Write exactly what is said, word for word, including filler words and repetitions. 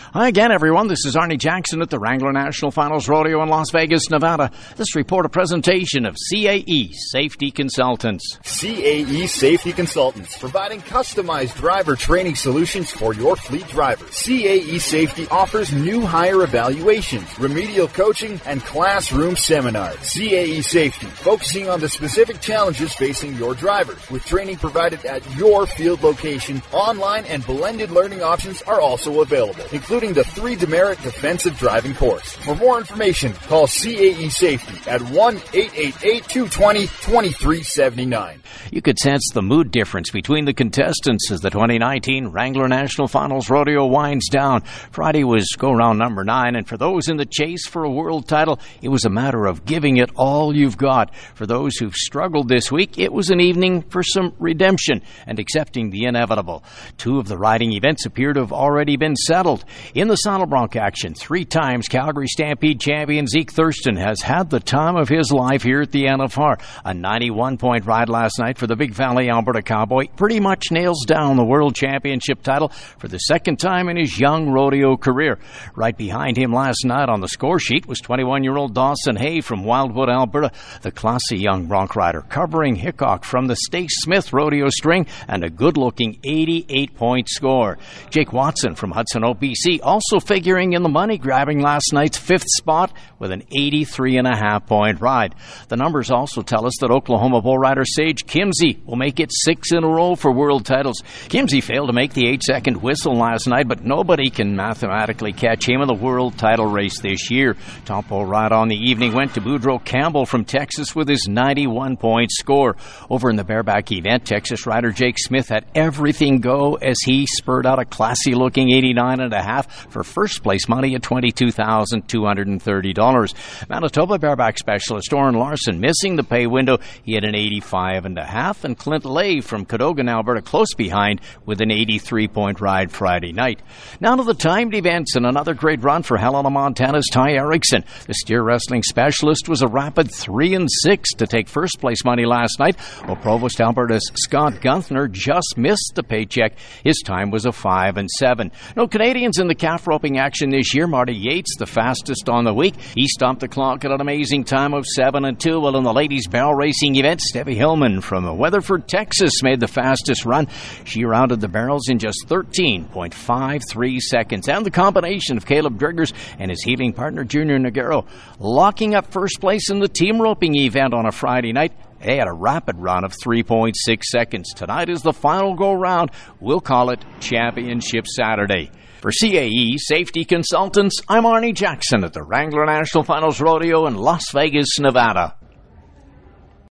Hi again, everyone. This is Arnie Jackson at the Wrangler National Finals Rodeo in Las Vegas, Nevada. This report a presentation of C A E Safety Consultants. C A E Safety Consultants, providing customized driver training solutions for your fleet drivers. C A E Safety offers new hire evaluations, remedial coaching, and classroom seminars. C A E Safety, focusing on the specific challenges facing your drivers, with training provided at your field location. Online and blended learning options are also available, including the three demerit defensive driving course. For more information, call C A E Safety at one eight eight eight, two two zero, two three seven nine. You could sense the mood difference between the contestants as the twenty nineteen Wrangler National Finals Rodeo winds down. Friday was go-round number nine, and for those in the chase for a world title, it was a matter of giving it all you've got. For those who've struggled this week, it was an evening for some redemption and accepting the inevitable. Two of the riding events appear to have already been settled. In the Saddle Bronc action, three times Calgary Stampede champion Zeke Thurston has had the time of his life here at the N F R. A ninety-one point ride last night for the Big Valley Alberta Cowboy pretty much nails down the World Championship title for the second time in his young rodeo career. Right behind him last night on the score sheet was twenty-one-year-old Dawson Hay from Wildwood, Alberta, the classy young bronc rider, covering Hickok from the Stace Smith rodeo string and a good-looking eighty-eight point score. Jake Watson from Hudson O B C also figuring in the money, grabbing last night's fifth spot with an eighty-three and a half point ride. The numbers also tell us that Oklahoma bull rider Sage Kimzey will make it six in a row for world titles. Kimzey failed to make the eight-second whistle last night, but nobody can mathematically catch him in the world title race this year. Top bull ride on the evening went to Boudreaux Campbell from Texas with his ninety-one point score. Over in the bareback event, Texas rider Jake Smith had everything go as he spurred out a classy-looking eighty-nine and a half for first place money at twenty-two thousand two hundred thirty dollars. Manitoba bareback specialist Oren Larson missing the pay window. He had an eighty-five and a half, and Clint Lay from Cadogan, Alberta, close behind with an eighty-three point ride Friday night. Now to the timed events, and another great run for Helena, Montana's Ty Erickson. The steer wrestling specialist was a rapid three and six to take first place money last night, while Provost, Alberta's Scott Gunther just missed the paycheck. His time was a five and seven. No Canadians in the calf roping action this year. Marty Yates, the fastest on the week. He stomped the clock at an amazing time of seven and two. While in the ladies barrel racing event, Stevie Hillman from Weatherford, Texas, made the fastest run. She rounded the barrels in just thirteen point five three seconds. And the combination of Caleb Driggers and his healing partner Junior Noguero locking up first place in the team roping event on a Friday night. They had a rapid run of three point six seconds. Tonight is the final go-round. We'll call it Championship Saturday. For C A E Safety Consultants, I'm Arnie Jackson at the Wrangler National Finals Rodeo in Las Vegas, Nevada.